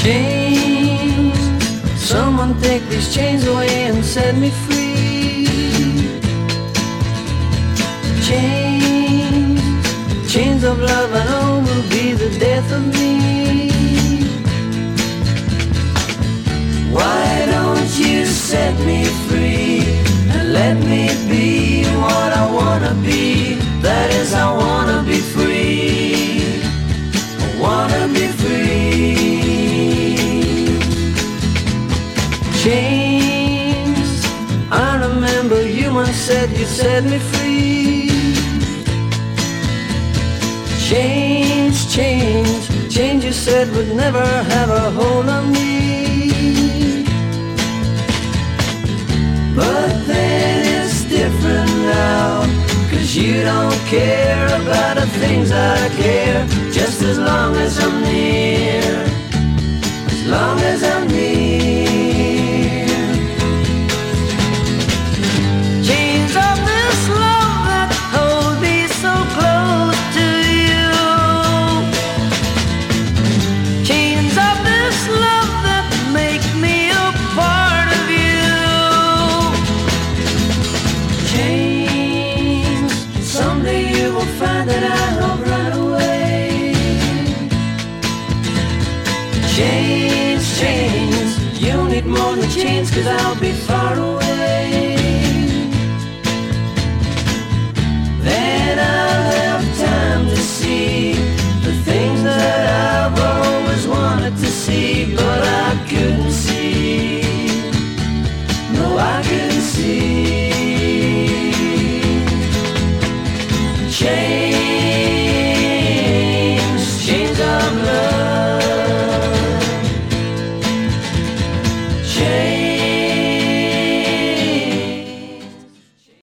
Chains, someone take these chains away and set me free. Chains, chains of love I know will be the death of me. Why don't you set me free and let me be what I wanna be? That is, I wanna be free. I wanna be free. Chains, I remember you once said you'd set me free. Chains, chains, chains you said would never have a hold on me. But then it's different now, 'cause you don't care about the things I care. Just as long as I'm near, as long as I'm near. Chains of this love that hold me so close to you. Chains of this love that make me a part of you. Chains, someday you will find that I love right away. Chains, chains, you need more than chains, 'cause I'll be far away. Then I'll have time to see the things that I've always wanted to see, but I couldn't see. No, I couldn't see. Chains.